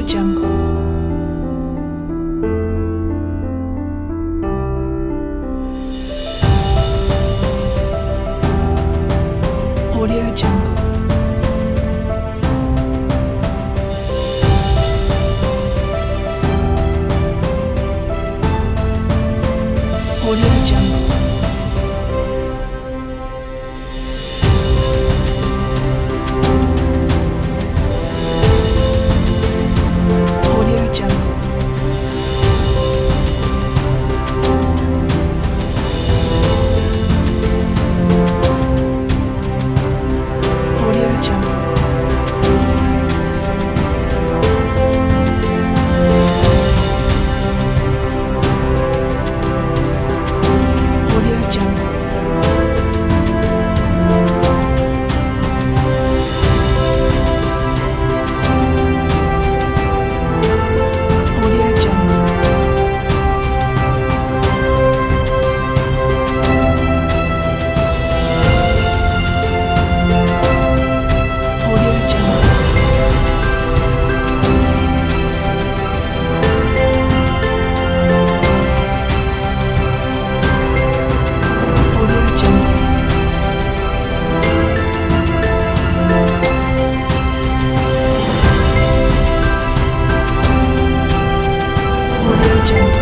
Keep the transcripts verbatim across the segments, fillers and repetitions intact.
Jungle. Audio Jungle. Audio Jungle. Audio Jungle. Audio Jungle. Audio Jungle. Audio Jungle. Audio Jungle. Audio Jungle. Audio Jungle.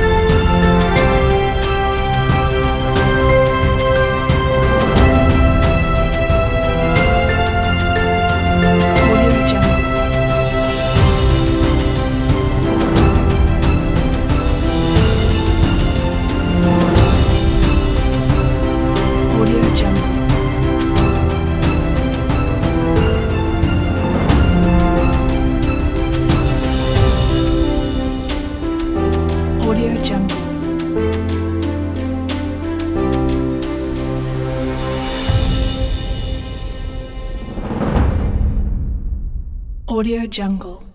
Audio Jungle. Audio Jungle. Audio Jungle. Audio Jungle.